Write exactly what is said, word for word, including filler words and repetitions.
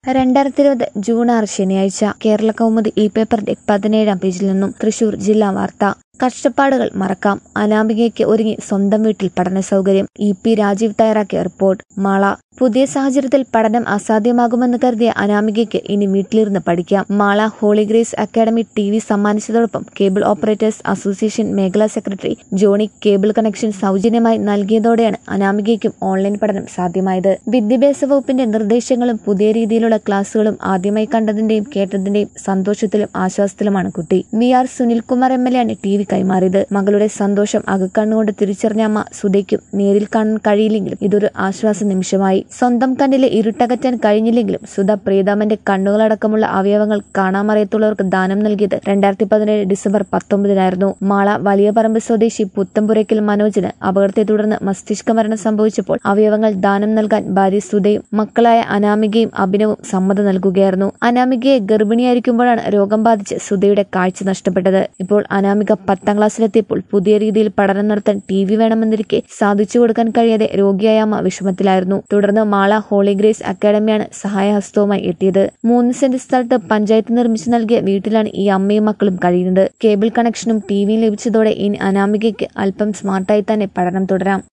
രണ്ടായിരത്തി ഇരുപത് ജൂൺ ആറ് ശനിയാഴ്ച കേരള കൗമുദി ഇ പേപ്പറിന്റെ പതിനേഴാം പേജിൽ നിന്നും തൃശൂർ ജില്ലാ വാർത്ത. കഷ്ടപ്പാടുകൾ മറക്കാം, അനാമികയ്ക്ക് ഒരുങ്ങി സ്വന്തം വീട്ടിൽ പഠന സൗകര്യം. ഇ പി രാജീവ് തയ്യാറാക്കിയ റിപ്പോർട്ട്. മാള. പുതിയ സാഹചര്യത്തിൽ പഠനം അസാധ്യമാകുമെന്ന് കരുതിയ അനാമികയ്ക്ക് ഇനി വീട്ടിലിരുന്ന് പഠിക്കാം. Mala Holy Grace Academy T V സമ്മാനിച്ചതോടൊപ്പം കേബിൾ ഓപ്പറേറ്റേഴ്സ് അസോസിയേഷൻ മേഖലാ സെക്രട്ടറി ജോണി കേബിൾ കണക്ഷൻ സൗജന്യമായി നൽകിയതോടെയാണ് അനാമികയ്ക്കും ഓൺലൈൻ പഠനം സാധ്യമായത്. വിദ്യാഭ്യാസ വകുപ്പിന്റെ നിർദ്ദേശങ്ങളും പുതിയ രീതിയിലുള്ള ക്ലാസുകളും ആദ്യമായി കണ്ടതിന്റെയും കേട്ടതിന്റെയും സന്തോഷത്തിലും ആശ്വാസത്തിലുമാണ് കുട്ടി. V R Sunilkumar M L A ആണ് ടി വി കൈമാറിയത്. മകളുടെ സന്തോഷം അകക്കണ്ണുകൊണ്ട് തിരിച്ചറിഞ്ഞ അമ്മ സുധയ്ക്കും നേരിൽ കാണാൻ കഴിയില്ലെങ്കിലും ഇതൊരു ആശ്വാസ നിമിഷമായി. സ്വന്തം കണ്ണിലെ ഇരുട്ടകറ്റാൻ കഴിഞ്ഞില്ലെങ്കിലും സുധ പ്രിയതമന്റെ കണ്ണുകളടക്കമുള്ള അവയവങ്ങൾ കാണാമറിയത്തുള്ളവർക്ക് ദാനം നൽകിയത് രണ്ടായിരത്തി പതിനേഴ് ഡിസംബർ പത്തൊമ്പതിനായിരുന്നു. മാള വലിയ പറമ്പ് സ്വദേശി പുത്തമ്പുരയ്ക്കൽ മനോജിന് അപകടത്തെ തുടർന്ന് മസ്തിഷ്ക മരണം സംഭവിച്ചപ്പോൾ അവയവങ്ങൾ ദാനം നൽകാൻ ഭാര്യ സുധയും മക്കളായ അനാമികയും അഭിനവും സമ്മതം നൽകുകയായിരുന്നു. അനാമികയെ ഗർഭിണിയായിരിക്കുമ്പോഴാണ് രോഗം ബാധിച്ച് സുധയുടെ കാഴ്ച നഷ്ടപ്പെട്ടത്. ഇപ്പോൾ അനാമിക പത്താം ക്ലാസ്സിലെത്തിയപ്പോൾ പുതിയ രീതിയിൽ പഠനം നടത്താൻ ടി വി വേണമെന്നിരിക്കെ സാധിച്ചു കൊടുക്കാൻ കഴിയാതെ രോഗിയായ അമ്മ വിഷമത്തിലായിരുന്നു. തുടർന്ന് മാള ഹോളി ഗ്രേസ് അക്കാദമിയാണ് സഹായഹസ്തവുമായി എത്തിയത്. മൂന്ന് സെന്റ് സ്ഥലത്ത് പഞ്ചായത്ത് നിർമ്മിച്ചു നൽകിയ വീട്ടിലാണ് ഈ അമ്മയും മക്കളും കഴിയുന്നത്. കേബിൾ കണക്ഷനും ടിവിയും ലഭിച്ചതോടെ ഇനി അനാമികയ്ക്ക് അല്പം സ്മാർട്ടായി തന്നെ പഠനം തുടരാം.